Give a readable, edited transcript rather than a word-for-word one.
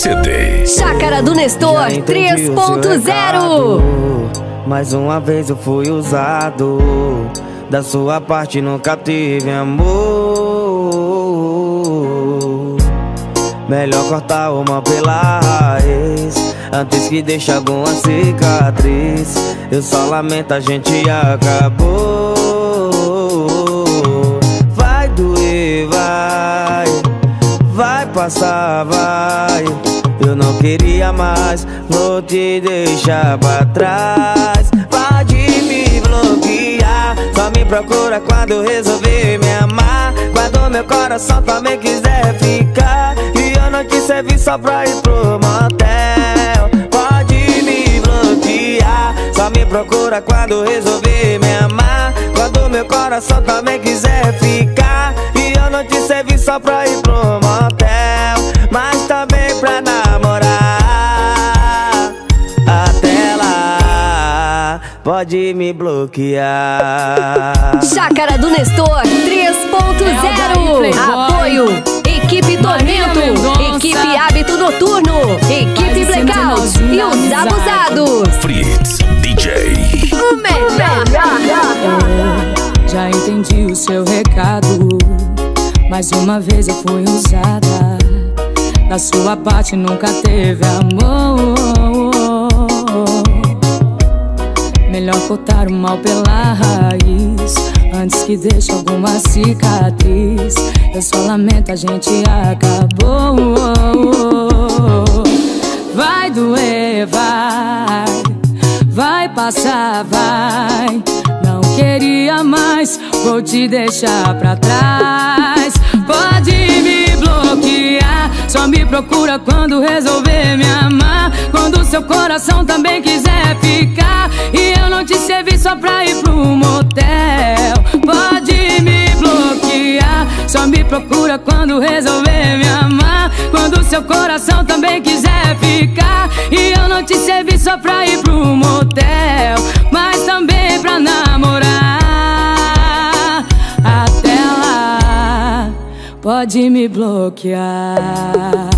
CD. Chácara do Nestor 3.0. Mais uma vez eu fui usado. Da sua parte nunca tive amor. Melhor cortar o mal pela raiz antes que deixe alguma cicatriz. Eu só lamento, a gente acabou. Vai doer, vai passar, vai. Eu não queria mais, vou te deixar pra trás. Pode me bloquear, só me procura quando resolver me amar. Quando meu coração também quiser ficar e eu não te servi só pra ir pro motel. Pode me bloquear, só me procura quando resolver me amar. Quando meu coração também quiser ficar e eu não te servi só pra ir pro motel, mas também pra namorar. Até lá, pode me bloquear. Chácara do Nestor 3.0. Apoio Equipe Tormento, Equipe Hábito Noturno, Equipe Blackout e os Abusados. Fritz DJ. O melhor. Já entendi o seu recado. Mais uma vez eu fui usada. Da sua parte nunca teve amor. Melhor cortar o mal pela raiz antes que deixe alguma cicatriz. Eu só lamento, a gente acabou. Vai doer, vai passar, vai. Não queria mais, vou te deixar pra trás. Pode me bloquear, só me procura quando resolver me amar. Quando seu coração também quiser ficar e eu não te servi só pra ir pro motel. Pode me bloquear, só me procura quando resolver me amar. Quando seu coração também quiser ficar e eu não te servi só pra ir pro motel, mas também pra namorar. Até lá, pode me bloquear.